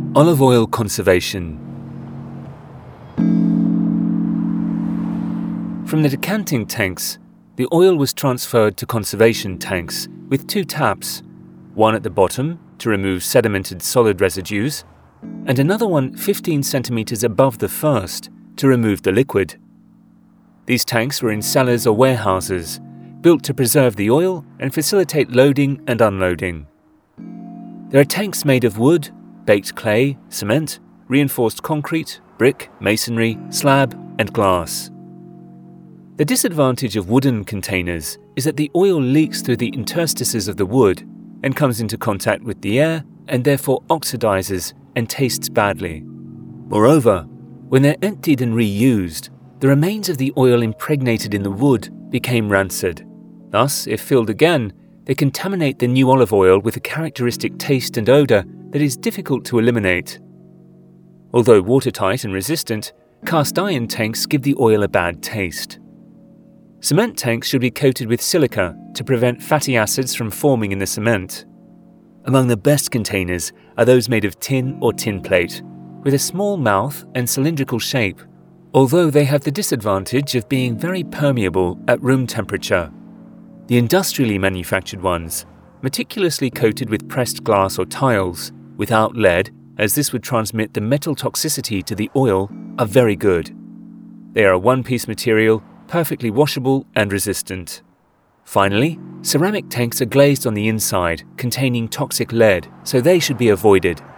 Olive oil conservation. From the decanting tanks, the oil was transferred to conservation tanks with 2 taps, one at the bottom to remove sedimented solid residues, and another one 15 centimeters above the first to remove the liquid. These tanks were in cellars or warehouses, built to preserve the oil and facilitate loading and unloading. There are tanks made of wood, baked clay, cement, reinforced concrete, brick, masonry, slab, and glass. The disadvantage of wooden containers is that the oil leaks through the interstices of the wood and comes into contact with the air and therefore oxidizes and tastes badly. Moreover, when they're emptied and reused, the remains of the oil impregnated in the wood became rancid. Thus, if filled again, they contaminate the new olive oil with a characteristic taste and odor that is difficult to eliminate. Although watertight and resistant, cast iron tanks give the oil a bad taste. Cement tanks should be coated with silica to prevent fatty acids from forming in the cement. Among the best containers are those made of tin or tin plate, with a small mouth and cylindrical shape, although they have the disadvantage of being very permeable at room temperature. The industrially manufactured ones, meticulously coated with pressed glass or tiles, without lead, as this would transmit the metal toxicity to the oil, are very good. They are a one-piece material, perfectly washable and resistant. Finally, ceramic tanks are glazed on the inside, containing toxic lead, so they should be avoided.